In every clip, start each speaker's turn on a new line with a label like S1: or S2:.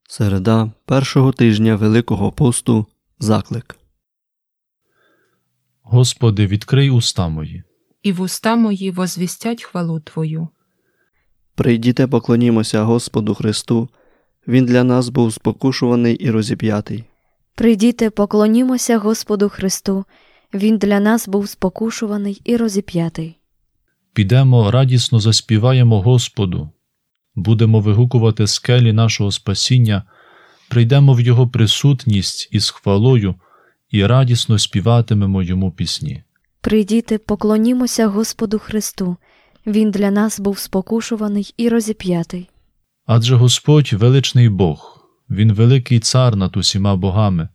S1: Середа першого тижня Великого посту. Заклик.
S2: Господи, відкрий уста мої.
S3: І вуста мої возвістять хвалу Твою.
S1: Прийдіте, поклонімося Господу Христу. Він для нас був спокушуваний і розіп'ятий.
S4: Прийдіте, поклонімося Господу Христу. Він для нас був спокушуваний і розіп'ятий.
S2: Підемо, радісно заспіваємо Господу. Будемо вигукувати скелі нашого спасіння, прийдемо в Його присутність із хвалою і радісно співатимемо Йому пісні.
S4: Прийдіте, поклонімося Господу Христу. Він для нас був спокушуваний і розіп'ятий.
S2: Адже Господь – величний Бог, Він великий цар над усіма богами.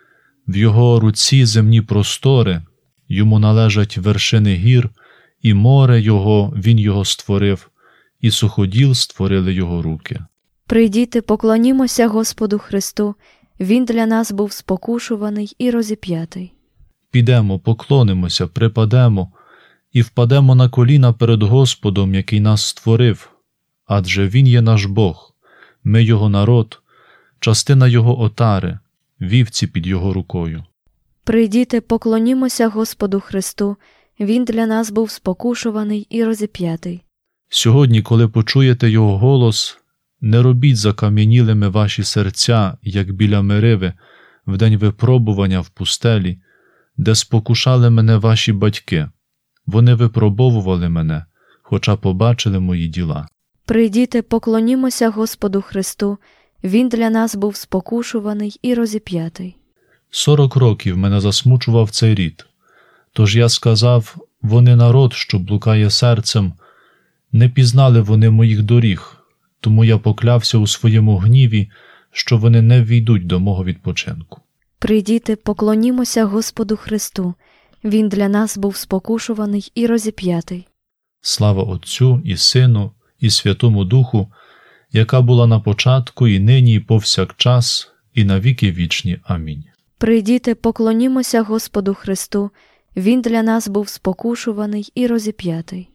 S2: В Його руці земні простори, Йому належать вершини гір, і море Його, Він його створив, і суходіл створили Його руки.
S4: Прийдіте, поклонімося Господу Христу. Він для нас був спокушуваний і розіп'ятий.
S2: Підемо, поклонимося, припадемо і впадемо на коліна перед Господом, який нас створив, адже Він є наш Бог, ми Його народ, частина Його отари, вівці під Його рукою.
S4: Прийдіте, поклонімося Господу Христу. Він для нас був спокушуваний і розіп'ятий.
S2: Сьогодні, коли почуєте Його голос, не робіть закам'янілими ваші серця, як біля Мериви, в день випробування в пустелі, де спокушали мене ваші батьки. Вони випробовували мене, хоча побачили мої діла.
S4: Прийдіте, поклонімося Господу Христу. Він для нас був спокушуваний і розіп'ятий.
S2: 40 років мене засмучував цей рід. Тож я сказав, вони народ, що блукає серцем, не пізнали вони моїх доріг, тому я поклявся у своєму гніві, що вони не ввійдуть до мого відпочинку.
S4: Прийдіте, поклонімося Господу Христу. Він для нас був спокушуваний і розіп'ятий.
S2: Слава Отцю і Сину і Святому Духу, яка була на початку, і нині, і повсякчас, і на віки вічні. Амінь.
S4: Прийдіте, поклонімося Господу Христу. Він для нас був спокушуваний і розіп'ятий.